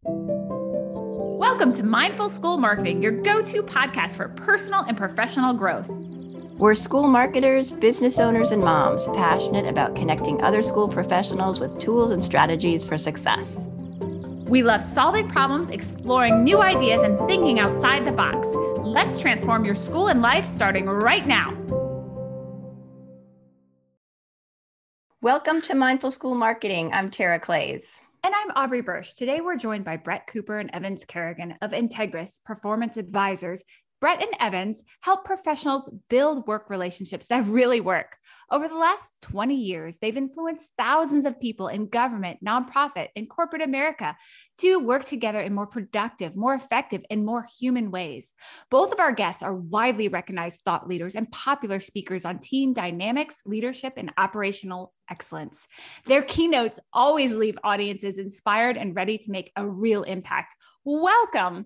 Welcome to Mindful School Marketing, your go-to podcast for personal and professional growth. We're school marketers, business owners, and moms passionate about connecting other school professionals with tools and strategies for success. We love solving problems, exploring new ideas, and thinking outside the box. Let's transform your school and life starting right now. Welcome to Mindful School Marketing. I'm Tara Clays. And I'm Aubrey Bursch. Today, we're joined by Brett Cooper and Evans Kerrigan of Integris Performance Advisors. Brett and Evans help professionals build work relationships that really work. Over the last 20 years, they've influenced thousands of people in government, nonprofit, and corporate America to work together in more productive, more effective, and more human ways. Both of our guests are widely recognized thought leaders and popular speakers on team dynamics, leadership, and operational excellence. Their keynotes always leave audiences inspired and ready to make a real impact. Welcome.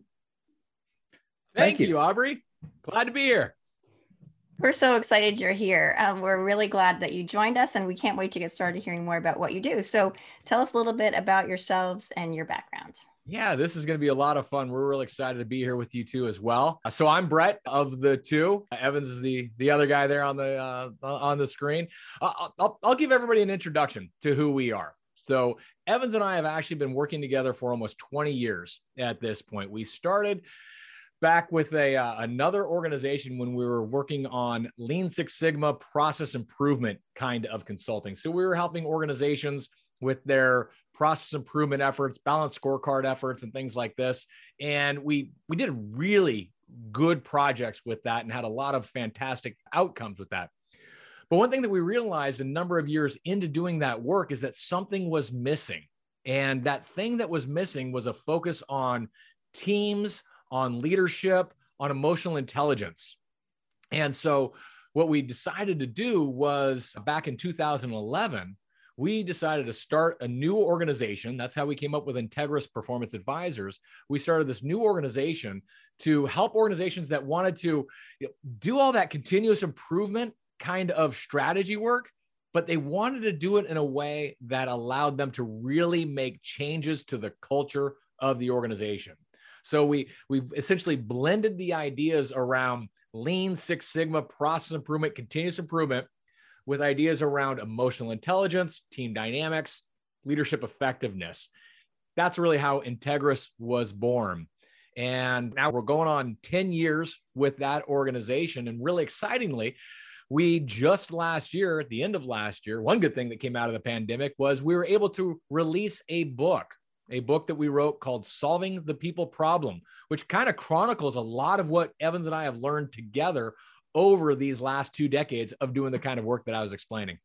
Thank you, Aubrey. Glad to be here. We're so excited you're here. We're really glad that you joined us, and we can't wait to get started hearing more about what you do. So tell us a little bit about yourselves and your background. Yeah, this is going to be a lot of fun. We're really excited to be here with you two as well. So I'm Brett of the two. Evans is the other guy there on the screen. I'll give everybody an introduction to who we are. So Evans and I have actually been working together for almost 20 years at this point. We started back with another organization when we were working on Lean Six Sigma process improvement kind of consulting. So we were helping organizations with their process improvement efforts, balanced scorecard efforts, and things like this. And we did really good projects with that and had a lot of fantastic outcomes with that. But one thing that we realized a number of years into doing that work is that something was missing. And that thing that was missing was a focus on teams, on leadership, on emotional intelligence. And so what we decided to do was back in 2011, we decided to start a new organization. That's how we came up with Integris Performance Advisors. We started this new organization to help organizations that wanted to do all that continuous improvement kind of strategy work, but they wanted to do it in a way that allowed them to really make changes to the culture of the organization. So we've essentially blended the ideas around Lean Six Sigma, process improvement, continuous improvement with ideas around emotional intelligence, team dynamics, leadership effectiveness. That's really how Integris was born. And now we're going on 10 years with that organization. And really excitingly, we just last year, at the end of last year, one good thing that came out of the pandemic was we were able to release a book that we wrote called Solving the People Problem, which kind of chronicles a lot of what Evans and I have learned together over these last 2 decades of doing the kind of work that I was explaining.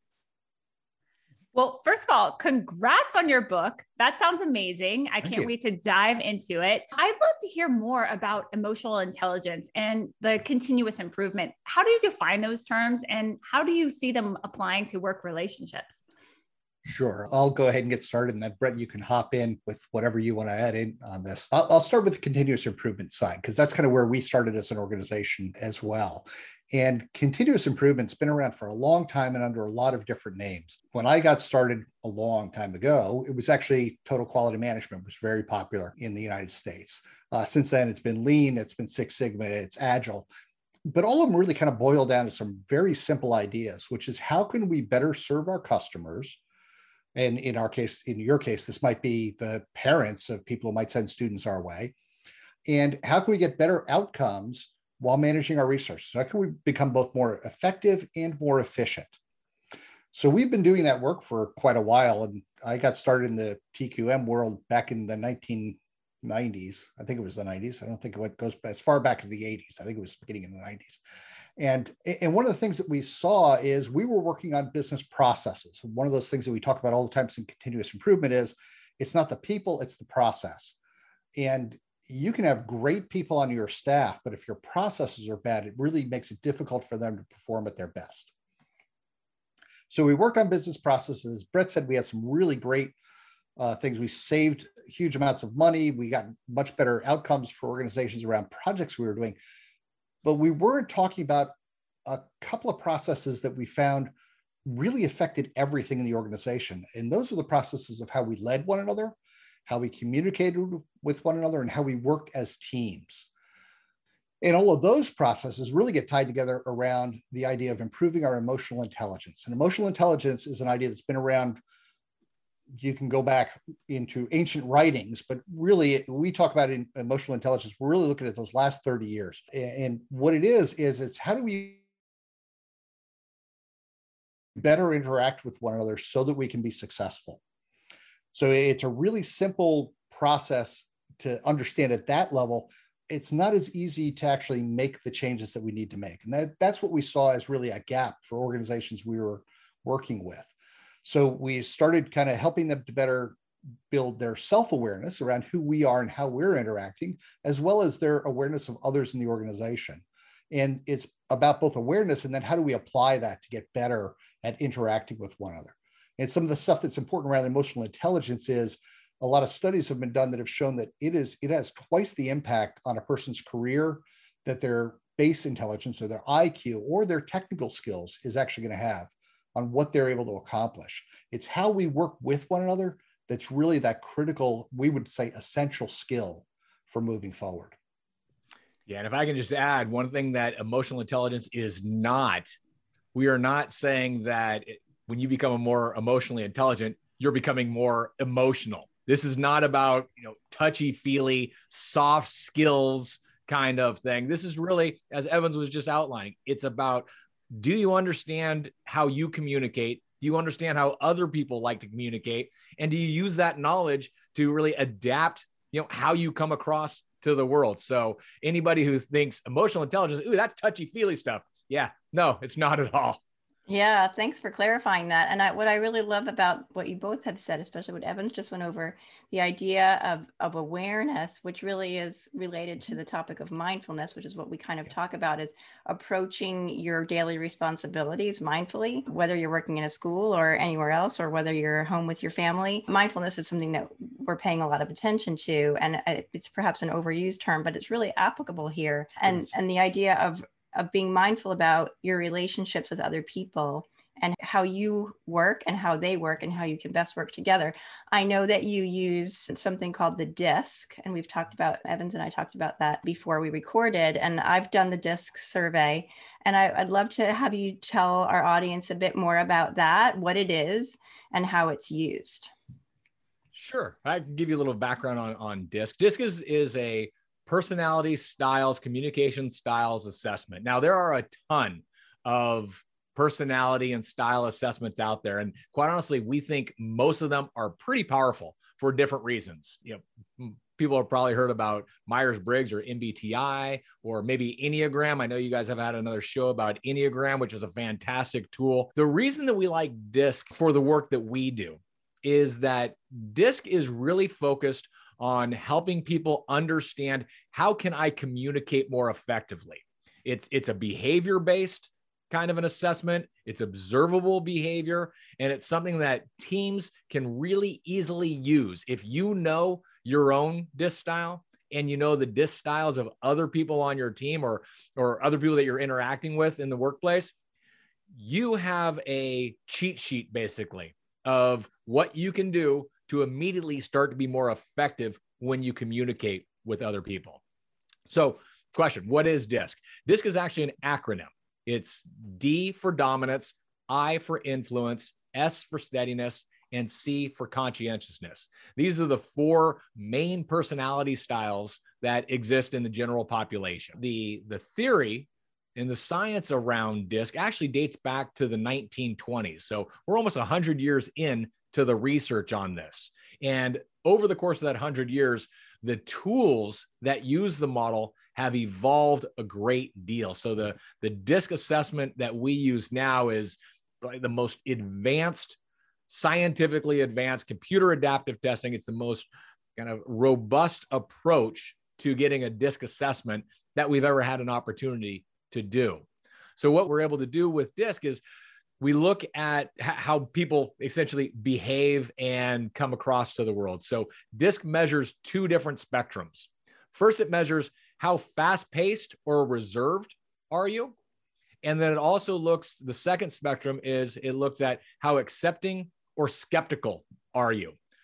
Well, first of all, congrats on your book. That sounds amazing. I can't wait to dive into it. I'd love to hear more about emotional intelligence and the continuous improvement. How do you define those terms, and how do you see them applying to work relationships? Sure. I'll go ahead and get started, and then Brett, you can hop in with whatever you want to add in on this. I'll start with the continuous improvement side, because that's kind of where we started as an organization as well. And continuous improvement's been around for a long time and under a lot of different names. When I got started a long time ago, it was actually total quality management, was very popular in the United States. Since then, it's been Lean, it's been Six Sigma, it's Agile. But all of them really kind of boil down to some very simple ideas, which is how can we better serve our customers? And in our case, in your case, this might be the parents of people who might send students our way. And how can we get better outcomes while managing our resources? So how can we become both more effective and more efficient? So we've been doing that work for quite a while. And I got started in the TQM world back in the 1990s. I think it was the 90s. I don't think it goes as far back as the 80s. I think it was beginning in the 90s. And one of the things that we saw is we were working on business processes. One of those things that we talk about all the time in continuous improvement is it's not the people, it's the process. And you can have great people on your staff, but if your processes are bad, it really makes it difficult for them to perform at their best. So we worked on business processes. Brett said we had some really great things. We saved huge amounts of money. We got much better outcomes for organizations around projects we were doing. But we weren't talking about a couple of processes that we found really affected everything in the organization. And those are the processes of how we led one another how we communicated with one another, and how we worked as teams. And all of those processes really get tied together around the idea of improving our emotional intelligence. And emotional intelligence is an idea that's been around. You can go back into ancient writings, but really we talk about in emotional intelligence, we're really looking at those last 30 years. And what it is it's how do we better interact with one another so that we can be successful? So it's a really simple process to understand at that level. It's not as easy to actually make the changes that we need to make. And that's what we saw as really a gap for organizations we were working with. So we started kind of helping them to better build their self-awareness around who we are and how we're interacting, as well as their awareness of others in the organization. And it's about both awareness and then how do we apply that to get better at interacting with one another. And some of the stuff that's important around emotional intelligence is a lot of studies have been done that have shown that it has twice the impact on a person's career that their base intelligence or their IQ or their technical skills is actually going to have on what they're able to accomplish. It's how we work with one another that's really that critical, we would say, essential skill for moving forward. Yeah, and if I can just add one thing that emotional intelligence is not, we are not saying that when you become a more emotionally intelligent, you're becoming more emotional. This is not about, touchy-feely, soft skills kind of thing. This is really, as Evans was just outlining, it's about, do you understand how you communicate? Do you understand how other people like to communicate? And do you use that knowledge to really adapt, how you come across to the world? So anybody who thinks emotional intelligence, ooh, that's touchy-feely stuff. Yeah, no, it's not at all. Yeah, thanks for clarifying that. And what I really love about what you both have said, especially what Evans just went over, the idea of awareness, which really is related to the topic of mindfulness, which is what we kind of talk about, is approaching your daily responsibilities mindfully, whether you're working in a school or anywhere else, or whether you're home with your family. Mindfulness is something that we're paying a lot of attention to, and it's perhaps an overused term, but it's really applicable here. And the idea of being mindful about your relationships with other people and how you work and how they work and how you can best work together. I know that you use something called the DISC, and we've talked about, Evans and I talked about that before we recorded, and I've done the DISC survey, and I'd love to have you tell our audience a bit more about that, what it is and how it's used. Sure. I can give you a little background on DISC. DISC is a personality styles, communication styles assessment. Now, there are a ton of personality and style assessments out there. And quite honestly, we think most of them are pretty powerful for different reasons. People have probably heard about Myers-Briggs or MBTI, or maybe Enneagram. I know you guys have had another show about Enneagram, which is a fantastic tool. The reason that we like DISC for the work that we do is that DISC is really focused on helping people understand, how can I communicate more effectively? It's a behavior-based kind of an assessment. It's observable behavior, and it's something that teams can really easily use. If you know your own DISC style and you know the DISC styles of other people on your team or other people that you're interacting with in the workplace, you have a cheat sheet basically of what you can do to immediately start to be more effective when you communicate with other people. So, question, what is DISC? DISC is actually an acronym. It's D for dominance, I for influence, S for steadiness, and C for conscientiousness. These are the four main personality styles that exist in the general population. The theory and the science around DISC actually dates back to the 1920s. So we're almost 100 years in to the research on this. And over the course of that 100 years, the tools that use the model have evolved a great deal. So the DISC assessment that we use now is probably the most advanced, scientifically advanced computer adaptive testing. It's the most kind of robust approach to getting a DISC assessment that we've ever had an opportunity to do. So what we're able to do with DISC is we look at how people essentially behave and come across to the world. So DISC measures two different spectrums. First, it measures how fast-paced or reserved are you? And then it also looks, the second spectrum is it looks at how accepting or skeptical are you?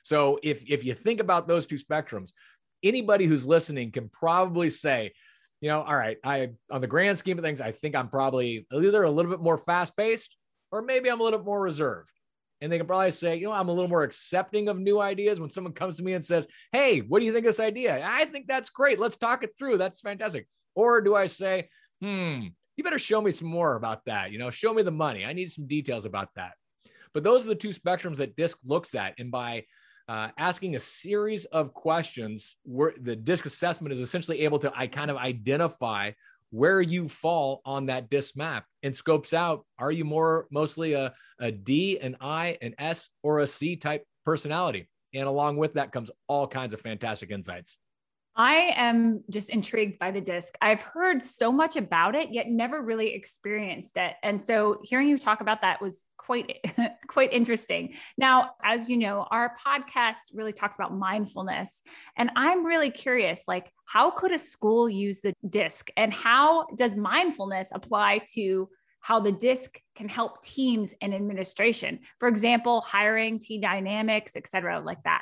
So if you think about those two spectrums, anybody who's listening can probably say, all right, on the grand scheme of things, I think I'm probably either a little bit more fast-paced or maybe I'm a little bit more reserved. And they can probably say, I'm a little more accepting of new ideas. When someone comes to me and says, hey, what do you think of this idea? I think that's great. Let's talk it through. That's fantastic. Or do I say, you better show me some more about that. Show me the money. I need some details about that. But those are the two spectrums that DISC looks at. And by asking a series of questions, where the DISC assessment is essentially able to kind of identify where you fall on that DISC map and scopes out, are you mostly a D, an I, an S, or a C type personality? And along with that comes all kinds of fantastic insights. I am just intrigued by the DISC. I've heard so much about it, yet never really experienced it. And so hearing you talk about that was quite interesting. Now, as you know, our podcast really talks about mindfulness. And I'm really curious, how could a school use the DISC, and how does mindfulness apply to how the DISC can help teams and administration? For example, hiring, team dynamics, et cetera, like that.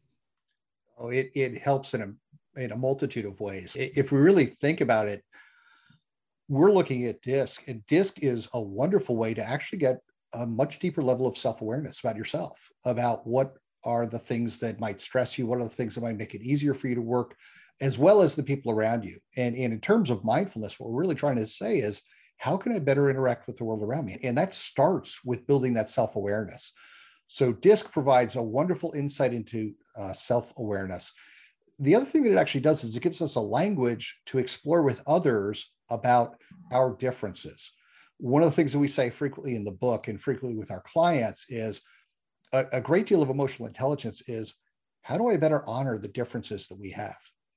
Oh, it helps in a multitude of ways. If we really think about it, we're looking at DISC, and DISC is a wonderful way to actually get a much deeper level of self-awareness about yourself, about what are the things that might stress you, what are the things that might make it easier for you to work, as well as the people around you. And in terms of mindfulness, what we're really trying to say is, how can I better interact with the world around me? And that starts with building that self-awareness. So DISC provides a wonderful insight into self-awareness. The other thing that it actually does is it gives us a language to explore with others about our differences. One of the things that we say frequently in the book and frequently with our clients is a great deal of emotional intelligence is, how do I better honor the differences that we have?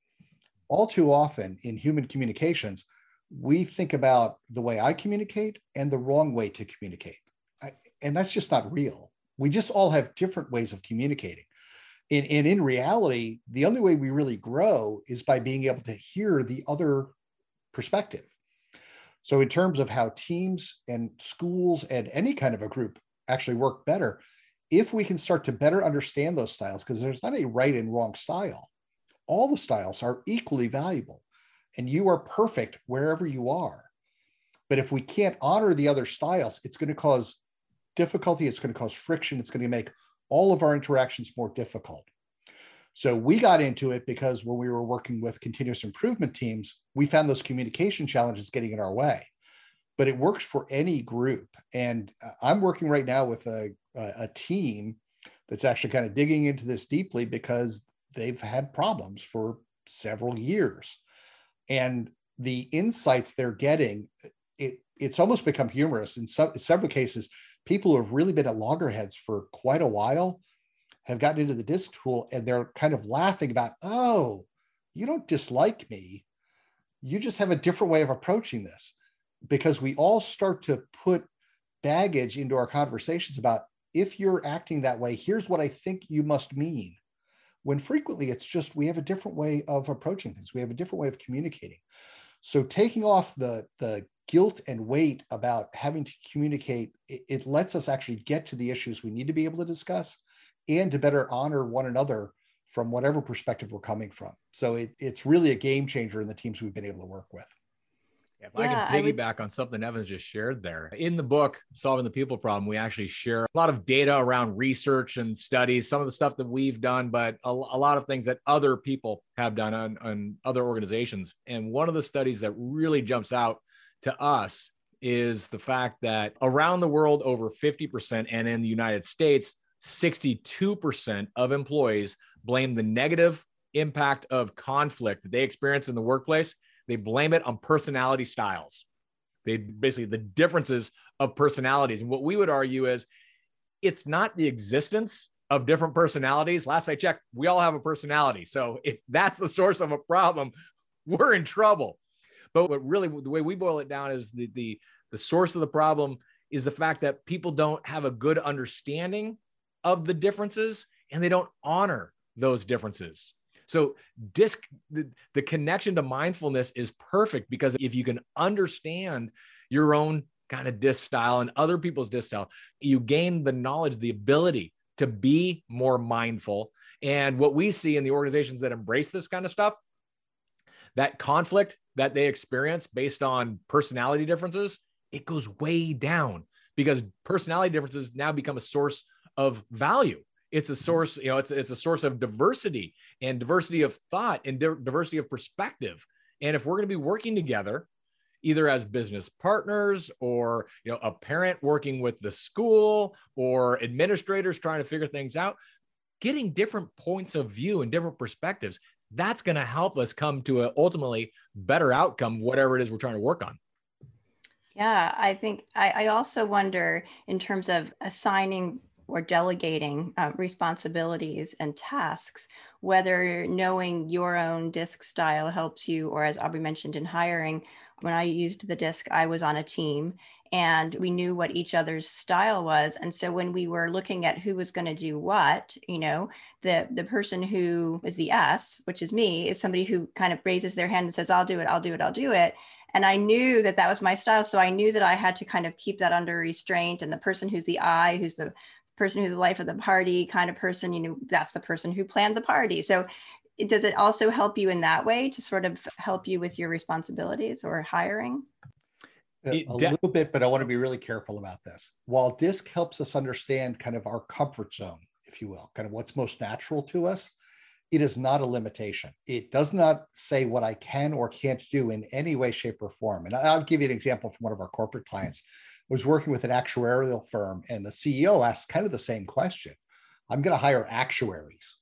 All too often in human communications, we think about the way I communicate and the wrong way to communicate. And that's just not real. We just all have different ways of communicating. And in reality, the only way we really grow is by being able to hear the other perspective. So in terms of how teams and schools and any kind of a group actually work better, if we can start to better understand those styles, because there's not a right and wrong style, all the styles are equally valuable, and you are perfect wherever you are. But if we can't honor the other styles, it's going to cause difficulty, it's going to cause friction, it's going to make all of our interactions more difficult. So we got into it because when we were working with continuous improvement teams, we found those communication challenges getting in our way. But it works for any group. And I'm working right now with a team that's actually kind of digging into this deeply because they've had problems for several years. And the insights they're getting, it's almost become humorous. In several cases, people who have really been at loggerheads for quite a while have gotten into the DISC tool, and they're kind of laughing about, oh, you don't dislike me. You just have a different way of approaching this. Because we all start to put baggage into our conversations about, if you're acting that way, here's what I think you must mean. When frequently it's just, we have a different way of approaching things. We have a different way of communicating. So taking off the guilt and weight about having to communicate, it lets us actually get to the issues we need to be able to discuss and to better honor one another from whatever perspective we're coming from. So it's really a game changer in the teams we've been able to work with. If I can piggyback on something Evans just shared there. In the book, Solving the People Problem, we actually share a lot of data around research and studies, some of the stuff that we've done, but a lot of things that other people have done on other organizations. And one of the studies that really jumps out to us is the fact that around the world, over 50%, and in the United States, 62% of employees blame the negative impact of conflict that they experience in the workplace. They blame it on personality styles. They basically the differences of personalities. And what we would argue is it's not the existence of different personalities. Last I checked, we all have a personality. So if that's the source of a problem, we're in trouble. But what really, the way we boil it down is the source of the problem is the fact that people don't have a good understanding of the differences, and they don't honor those differences. So DISC, the connection to mindfulness is perfect, because if you can understand your own kind of DISC style and other people's DISC style, you gain the knowledge, the ability to be more mindful, And what we see in the organizations that embrace this kind of stuff, that conflict that they experience based on personality differences, it goes way down because personality differences now become a source of value. It's a source, it's a source of diversity and diversity of thought and diversity of perspective. And if we're going to be working together, either as business partners or, a parent working with the school or administrators trying to figure things out, getting different points of view and different perspectives, that's going to help us come to an ultimately better outcome, whatever it is we're trying to work on. Yeah, I think I also wonder in terms of assigning or delegating responsibilities and tasks, whether knowing your own DISC style helps you, or as Aubrey mentioned in hiring, when I used the DISC, I was on a team and we knew what each other's style was. And so when we were looking at who was going to do what, the person who is the S, which is me, is somebody who kind of raises their hand and says, I'll do it, I'll do it, I'll do it. And I knew that that was my style. So I knew that I had to kind of keep that under restraint. And the person who's the I, who's the person who's the life of the party kind of person, that's the person who planned the party. So does it also help you in that way to sort of help you with your responsibilities or hiring? A little bit, but I want to be really careful about this. While DISC helps us understand kind of our comfort zone, if you will, kind of what's most natural to us, it is not a limitation. It does not say what I can or can't do in any way, shape, or form. And I'll give you an example from one of our corporate clients. I was working with an actuarial firm and the CEO asked kind of the same question. I'm going to hire actuaries.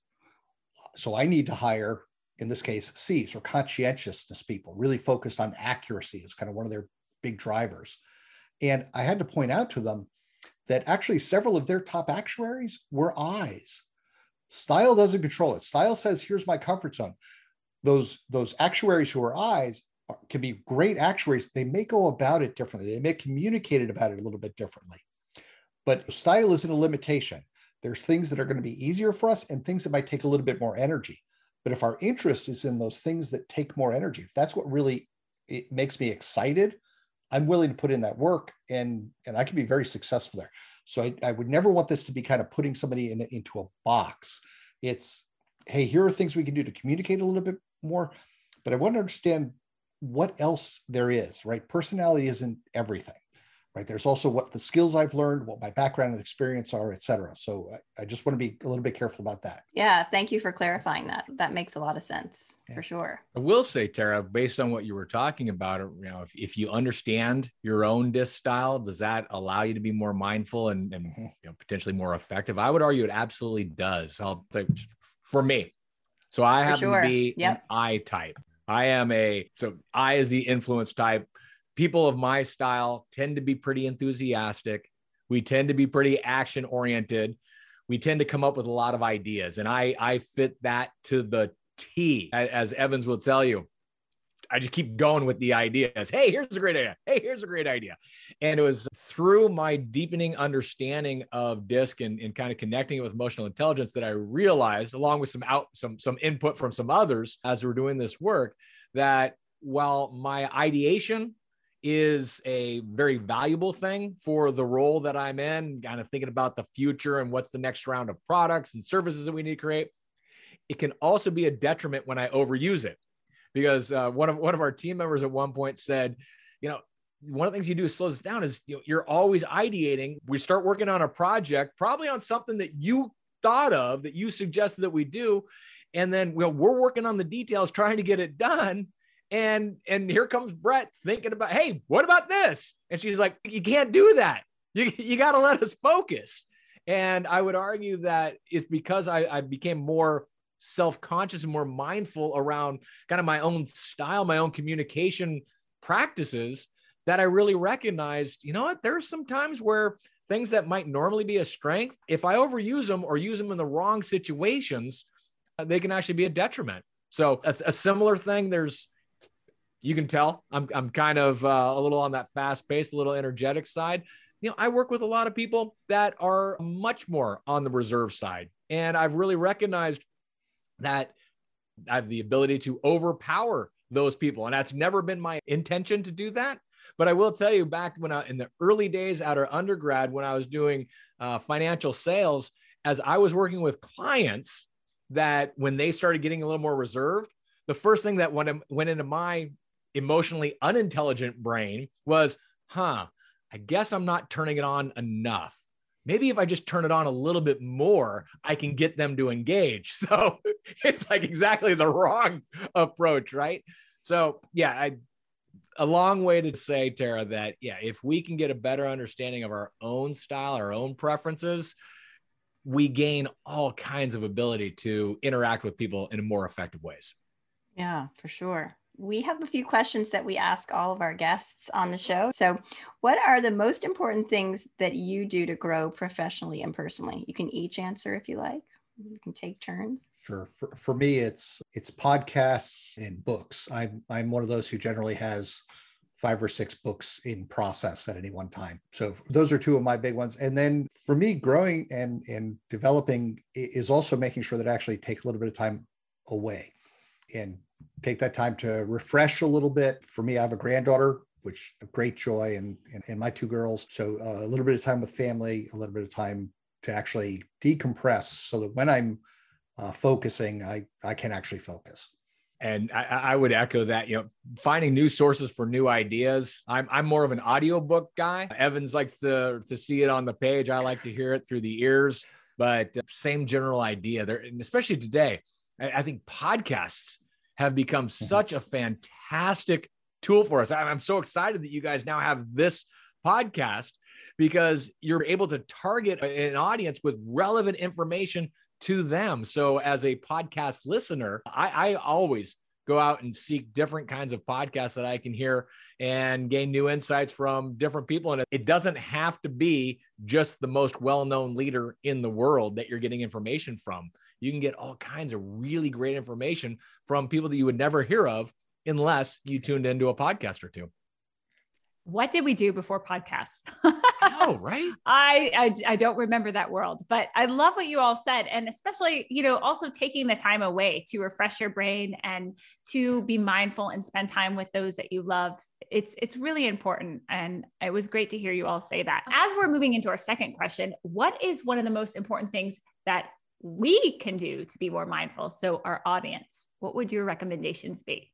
So I need to hire, in this case, Cs or conscientiousness people, really focused on accuracy is kind of one of their big drivers. And I had to point out to them that actually several of their top actuaries were Is. Style doesn't control it. Style says, here's my comfort zone. Those actuaries who are Is can be great actuaries. They may go about it differently. They may communicate about it a little bit differently. But style isn't a limitation. There's things that are going to be easier for us and things that might take a little bit more energy. But if our interest is in those things that take more energy, if that's what really it makes me excited, I'm willing to put in that work and I can be very successful there. So I would never want this to be kind of putting somebody into a box. It's, hey, here are things we can do to communicate a little bit more, but I want to understand what else there is, right? Personality isn't everything, right? There's also what the skills I've learned, what my background and experience are, et cetera. So I just want to be a little bit careful about that. Yeah, thank you for clarifying that. That makes a lot of sense, for sure. I will say, Tara, based on what you were talking about, if you understand your own DISC style, does that allow you to be more mindful and potentially more effective? I would argue it absolutely does. I'll say for me. So I happen to be an I type. So I is the influence type. People of my style tend to be pretty enthusiastic. We tend to be pretty action oriented. We tend to come up with a lot of ideas. And I fit that to the T, as Evans will tell you. I just keep going with the ideas. Hey, here's a great idea. Hey, here's a great idea. And it was through my deepening understanding of DISC and kind of connecting it with emotional intelligence that I realized, along with some input from some others as we're doing this work, that while my ideation is a very valuable thing for the role that I'm in, kind of thinking about the future and what's the next round of products and services that we need to create, it can also be a detriment when I overuse it. Because one of our team members at one point said, one of the things you do to slow this down is you're always ideating. We start working on a project, probably on something that you thought of, that you suggested that we do. And then we're working on the details, trying to get it done. And here comes Brett thinking about, hey, what about this? And she's like, you can't do that. You got to let us focus. And I would argue that it's because I became more self-conscious and more mindful around kind of my own style, my own communication practices, that I really recognized, there's some times where things that might normally be a strength, if I overuse them or use them in the wrong situations, they can actually be a detriment. So a similar thing, you can tell I'm kind of a little on that fast pace, a little energetic side. I work with a lot of people that are much more on the reserve side. And I've really recognized that I have the ability to overpower those people. And that's never been my intention to do that. But I will tell you, back when in the early days out of undergrad, when I was doing financial sales, as I was working with clients, that when they started getting a little more reserved, the first thing that went into my emotionally unintelligent brain was, I guess I'm not turning it on enough. Maybe if I just turn it on a little bit more, I can get them to engage. So it's like exactly the wrong approach, right? So yeah, a long way to say, Tara, that yeah, if we can get a better understanding of our own style, our own preferences, we gain all kinds of ability to interact with people in more effective ways. Yeah, for sure. We have a few questions that we ask all of our guests on the show. So, what are the most important things that you do to grow professionally and personally? You can each answer if you like. You can take turns. Sure. For me, it's podcasts and books. I'm one of those who generally has 5 or 6 books in process at any one time. So those are 2 of my big ones. And then for me, growing and developing is also making sure that I actually take a little bit of time away and take that time to refresh a little bit. For me, I have a granddaughter, which a great joy, and my 2 girls. So a little bit of time with family, a little bit of time to actually decompress so that when I'm focusing, I can actually focus. And I would echo that, finding new sources for new ideas. I'm more of an audiobook guy. Evans likes to see it on the page. I like to hear it through the ears, but same general idea there. And especially today, I think podcasts have become such a fantastic tool for us. I'm so excited that you guys now have this podcast because you're able to target an audience with relevant information to them. So as a podcast listener, I always go out and seek different kinds of podcasts that I can hear and gain new insights from different people. And it doesn't have to be just the most well-known leader in the world that you're getting information from. You can get all kinds of really great information from people that you would never hear of unless you tuned into a podcast or 2. What did we do before podcasts? Oh, right. I don't remember that world, but I love what you all said. And especially, also taking the time away to refresh your brain and to be mindful and spend time with those that you love. It's really important. And it was great to hear you all say that. As we're moving into our second question, what is one of the most important things that we can do to be more mindful? So our audience, what would your recommendations be?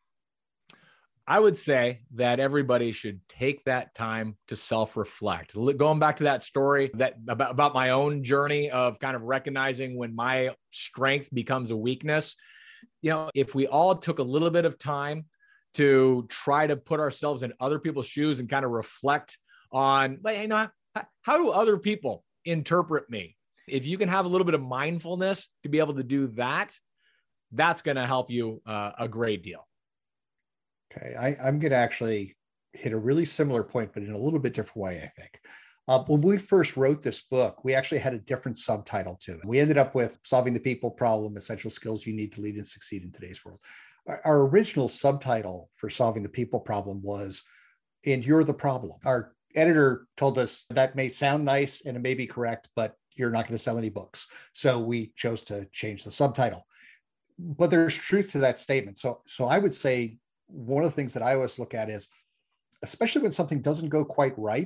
I would say that everybody should take that time to self-reflect. Going back to that story about my own journey of kind of recognizing when my strength becomes a weakness. If we all took a little bit of time to try to put ourselves in other people's shoes and kind of reflect on, how do other people interpret me? If you can have a little bit of mindfulness to be able to do that, that's going to help you a great deal. Okay, I'm going to actually hit a really similar point, but in a little bit different way, I think. When we first wrote this book, we actually had a different subtitle to it. We ended up with Solving the People Problem, Essential Skills You Need to Lead and Succeed in Today's World. Our original subtitle for Solving the People Problem was, And You're the Problem. Our editor told us that may sound nice and it may be correct, but you're not going to sell any books. So we chose to change the subtitle. But there's truth to that statement. So I would say, one of the things that I always look at is, especially when something doesn't go quite right,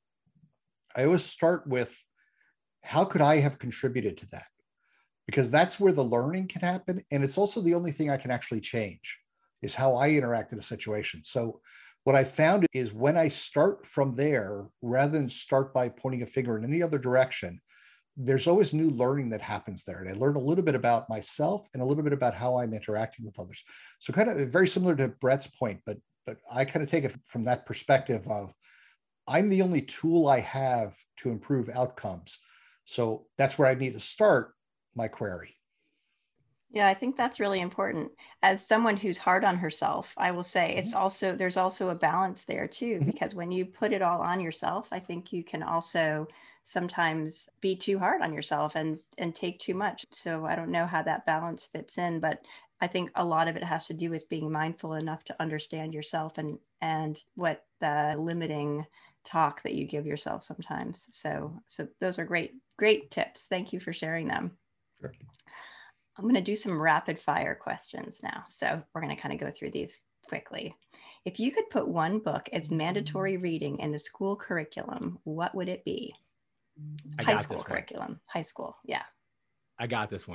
I always start with, how could I have contributed to that? Because that's where the learning can happen. And it's also the only thing I can actually change is how I interact in a situation. So what I found is when I start from there, rather than start by pointing a finger in any other direction, there's always new learning that happens there. And I learn a little bit about myself and a little bit about how I'm interacting with others. So kind of very similar to Brett's point, but I kind of take it from that perspective of, I'm the only tool I have to improve outcomes. So that's where I need to start my query. Yeah, I think that's really important. As someone who's hard on herself, I will say there's also a balance there too, because when you put it all on yourself, I think you can also sometimes be too hard on yourself and take too much. So I don't know how that balance fits in, but I think a lot of it has to do with being mindful enough to understand yourself and what the limiting talk that you give yourself sometimes. So those are great tips. Thank you for sharing them. Sure. I'm going to do some rapid fire questions now. So we're going to kind of go through these quickly. If you could put one book as mandatory reading in the school curriculum, what would it be? High school curriculum. High school. Yeah. I got this one.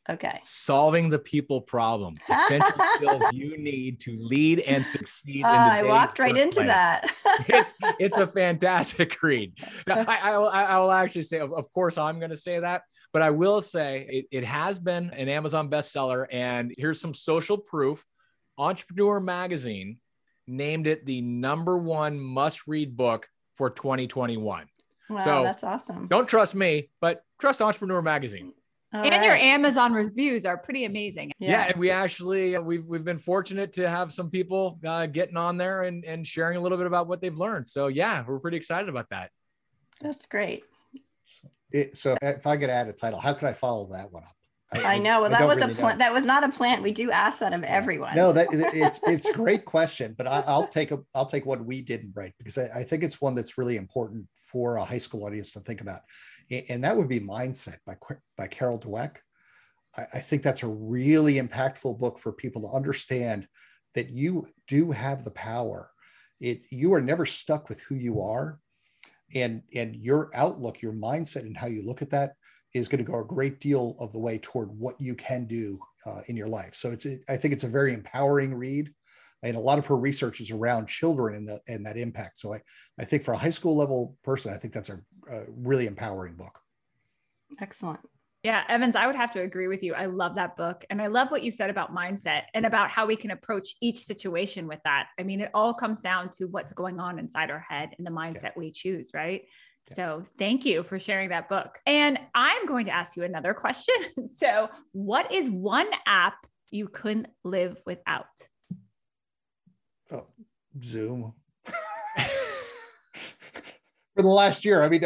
Okay. Solving the people problem. Essential skills you need to lead and succeed in I today's walked right into workplace. that. It's a fantastic read. Now, I will actually say, of course, I'm going to say that, but I will say it has been an Amazon bestseller. And here's some social proof. Entrepreneur Magazine named it the #1 must-read book for 2021. Wow, So that's awesome. don't trust me, but trust Entrepreneur Magazine. All And your right. Amazon reviews are pretty amazing. Yeah, and we actually we've been fortunate to have some people getting on there and sharing a little bit about what they've learned. So yeah, we're pretty excited about that. That's great. So if I could add a title, how could I follow that one up? I know. Well, that don't was really a plant. know. That was not a plant. We do ask that of everyone. No, it's a great question, but I'll take what we didn't write, because I think it's one that's really important for a high school audience to think about, and that would be Mindset by Carol Dweck. I think that's a really impactful book for people to understand that you do have the power. You are never stuck with who you are, and your outlook, your mindset, and how you look at that is going to go a great deal of the way toward what you can do in your life. So I think it's a very empowering read, and a lot of her research is around children and that impact. So I think for a high school level person, I think that's a really empowering book. Excellent. Yeah, Evans, I would have to agree with you. I love that book. And I love what you said about mindset and about how we can approach each situation with that. I mean, it all comes down to what's going on inside our head and the mindset we choose, right? Yeah. So thank you for sharing that book. And I'm going to ask you another question. So what is one app you couldn't live without? Oh, Zoom. For the last year, I mean,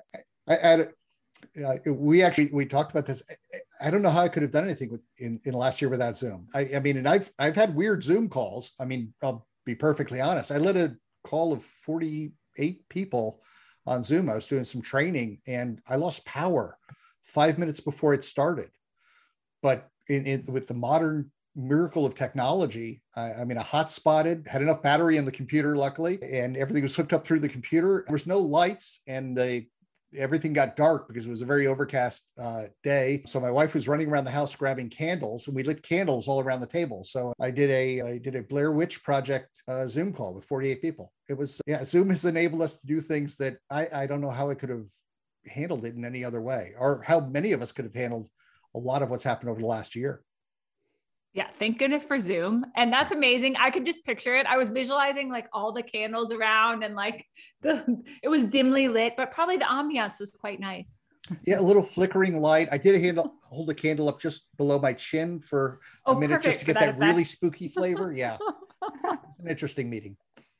we talked about this. I don't know how I could have done anything in the last year without Zoom. I mean, and I've had weird Zoom calls. I mean, I'll be perfectly honest. I led a call of 48 people on Zoom. I was doing some training and I lost power 5 minutes before it started. But with the modern miracle of technology, I mean, I hotspotted, had enough battery in the computer, luckily, and everything was hooked up through the computer. There was no lights, and everything got dark because it was a very overcast day. So my wife was running around the house grabbing candles, and we lit candles all around the table. So I did a Blair Witch Project Zoom call with 48 people. It was, Zoom has enabled us to do things that I don't know how I could have handled it in any other way, or how many of us could have handled a lot of what's happened over the last year. Yeah, thank goodness for Zoom. And that's amazing. I could just picture it. I was visualizing like all the candles around and like it was dimly lit, but probably the ambiance was quite nice. Yeah, a little flickering light. I did hold a candle up just below my chin for a minute just to get that really spooky flavor. Yeah, an interesting meeting.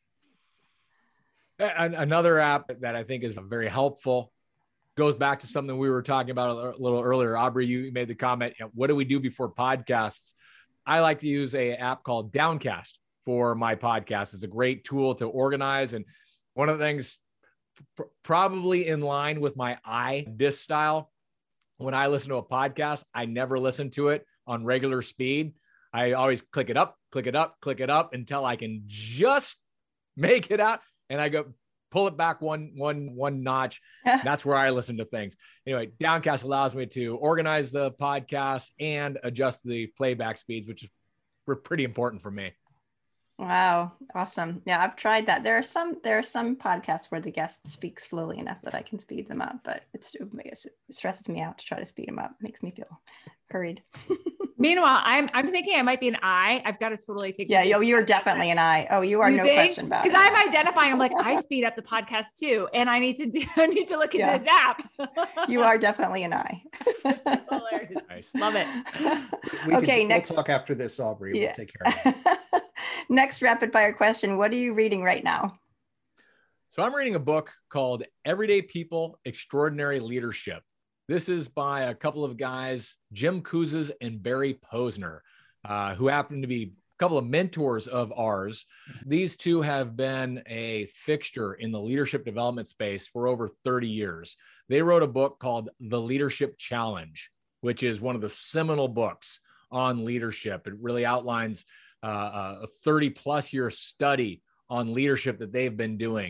Another app that I think is very helpful goes back to something we were talking about a little earlier. Aubrey, you made the comment, what do we do before podcasts? I like to use an app called Downcast for my podcast. It's a great tool to organize. And one of the things probably in line with my disc style, when I listen to a podcast, I never listen to it on regular speed. I always click it up until I can just make it out. And I go pull it back one notch. That's where I listen to things. Anyway, Downcast allows me to organize the podcast and adjust the playback speeds, which is pretty important for me. Wow. Awesome. Yeah, I've tried that. There are some podcasts where the guest speaks slowly enough that I can speed them up, but it stresses me out to try to speed them up. It makes me feel hurried. Meanwhile, I'm thinking I might be an I. I've got to totally take. Yeah, you're definitely an I. Oh, you are, no question about it. Because I'm identifying. I'm like, I speed up the podcast too, and I need to look at this app. You are definitely an I. Hilarious. Nice. Love it. Okay, next. We'll talk after this, Aubrey. We'll take care of it. Next rapid fire question. What are you reading right now? So I'm reading a book called Everyday People, Extraordinary Leadership. This is by a couple of guys, Jim Kouzes and Barry Posner, who happen to be a couple of mentors of ours. These two have been a fixture in the leadership development space for over 30 years. They wrote a book called The Leadership Challenge, which is one of the seminal books on leadership. It really outlines a 30 plus year study on leadership that they've been doing.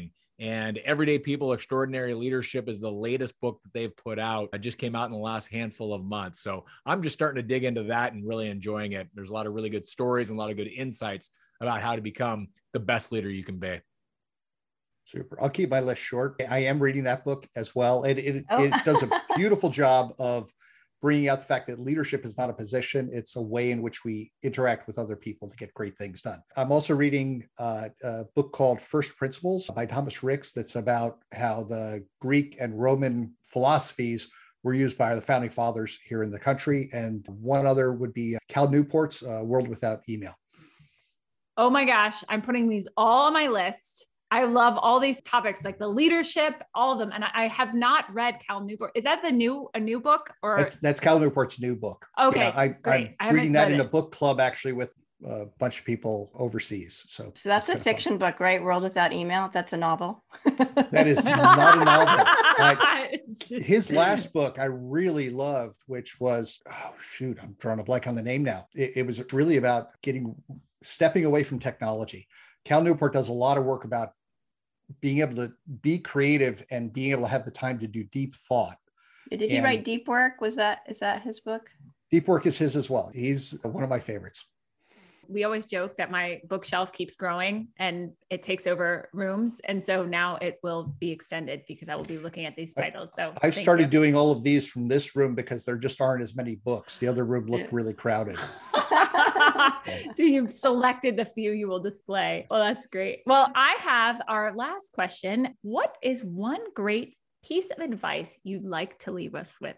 And Everyday People, Extraordinary Leadership is the latest book that they've put out. It just came out in the last handful of months. So I'm just starting to dig into that and really enjoying it. There's a lot of really good stories and a lot of good insights about how to become the best leader you can be. Super. I'll keep my list short. I am reading that book as well. It does a beautiful job of bringing out the fact that leadership is not a position. It's a way in which we interact with other people to get great things done. I'm also reading a book called First Principles by Thomas Ricks that's about how the Greek and Roman philosophies were used by the founding fathers here in the country. And one other would be Cal Newport's World Without Email. Oh my gosh, I'm putting these all on my list. I love all these topics, like the leadership, all of them. And I have not read Cal Newport. Is that a new book or? That's Cal Newport's new book. Okay, great. I'm reading that in a book club actually with a bunch of people overseas. So that's a fiction book, right? World Without Email. That's a novel. That is not a novel. His last book I really loved, which was, I'm drawing a blank on the name now. It was really about stepping away from technology. Cal Newport does a lot of work about being able to be creative and being able to have the time to do deep thought. Did he write Deep Work? Is that his book? Deep Work is his as well. He's one of my favorites. We always joke that my bookshelf keeps growing and it takes over rooms. And so now it will be extended because I will be looking at these titles. So I've started doing all of these from this room because there just aren't as many books. The other room looked really crowded. So you've selected the few you will display. Well, that's great. Well, I have our last question. What is one great piece of advice you'd like to leave us with?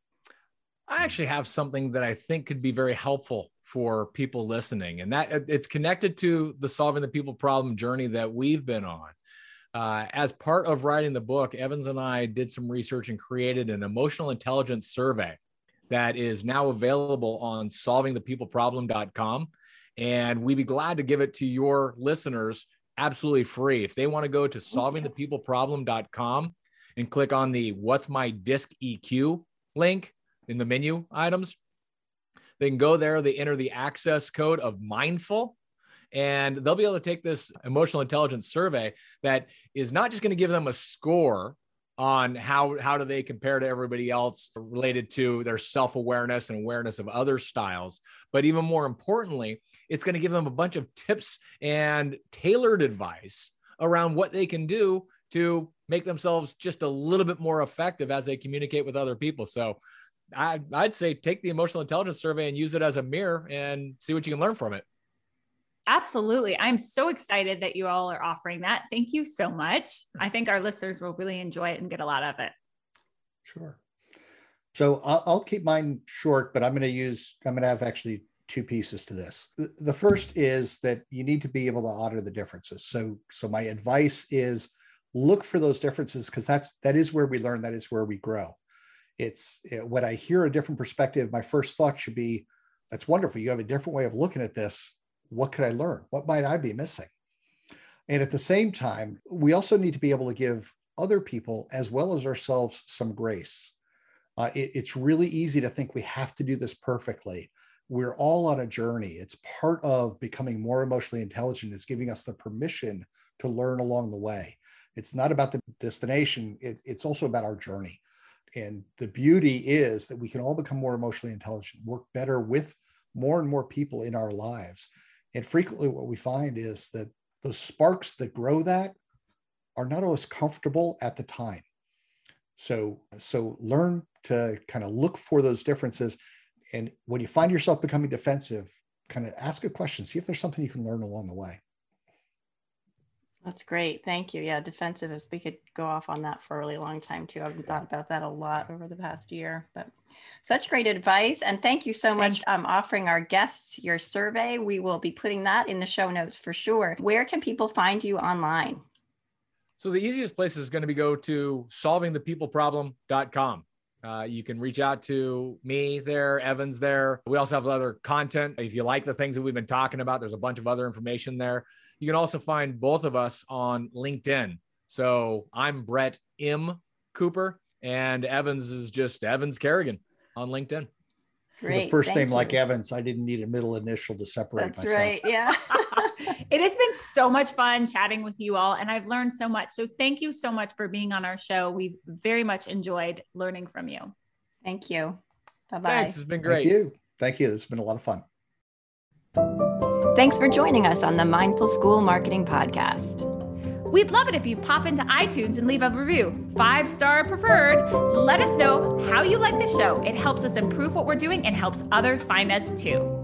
I actually have something that I think could be very helpful for people listening, and that it's connected to the solving the people problem journey that we've been on. As part of writing the book, Evans and I did some research and created an emotional intelligence survey that is now available on solvingthepeopleproblem.com. And we'd be glad to give it to your listeners absolutely free. If they want to go to solvingthepeopleproblem.com and click on the What's My Disc EQ link in the menu items, they can go there, they enter the access code of mindful, and they'll be able to take this emotional intelligence survey that is not just going to give them a score on how do they compare to everybody else related to their self-awareness and awareness of other styles, but even more importantly, it's going to give them a bunch of tips and tailored advice around what they can do to make themselves just a little bit more effective as they communicate with other people. So I'd say take the emotional intelligence survey and use it as a mirror and see what you can learn from it. Absolutely. I'm so excited that you all are offering that. Thank you so much. I think our listeners will really enjoy it and get a lot of it. Sure. So I'll keep mine short, but I'm going to have actually two pieces to this. The first is that you need to be able to honor the differences. So my advice is look for those differences because that is where we learn. That is where we grow. When I hear a different perspective, my first thought should be, that's wonderful. You have a different way of looking at this. What could I learn? What might I be missing? And at the same time, we also need to be able to give other people as well as ourselves some grace. It's really easy to think we have to do this perfectly. We're all on a journey. It's part of becoming more emotionally intelligent is giving us the permission to learn along the way. It's not about the destination. It's also about our journey. And the beauty is that we can all become more emotionally intelligent, work better with more and more people in our lives. And frequently what we find is that those sparks that grow that are not always comfortable at the time. So learn to kind of look for those differences. And when you find yourself becoming defensive, kind of ask a question, see if there's something you can learn along the way. That's great. Thank you. Yeah, defensive is, we could go off on that for a really long time too. I've thought about that a lot over the past year, but such great advice. And thank you so much offering our guests your survey. We will be putting that in the show notes for sure. Where can people find you online? So the easiest place is going to go to solvingthepeopleproblem.com. You can reach out to me there, Evans there. We also have other content. If you like the things that we've been talking about, there's a bunch of other information there. You can also find both of us on LinkedIn. So I'm Brett M. Cooper and Evans is just Evans Kerrigan on LinkedIn. Great. The first Thank name you. like Evans, I didn't need a middle initial to separate That's myself. right. Yeah. It has been so much fun chatting with you all, and I've learned so much. So thank you so much for being on our show. We've very much enjoyed learning from you. Thank you. Bye-bye. Thanks. It's been great. Thank you. Thank you. It's been a lot of fun. Thanks for joining us on the Mindful School Marketing Podcast. We'd love it if you pop into iTunes and leave a review, 5-star preferred. Let us know how you like the show. It helps us improve what we're doing and helps others find us too.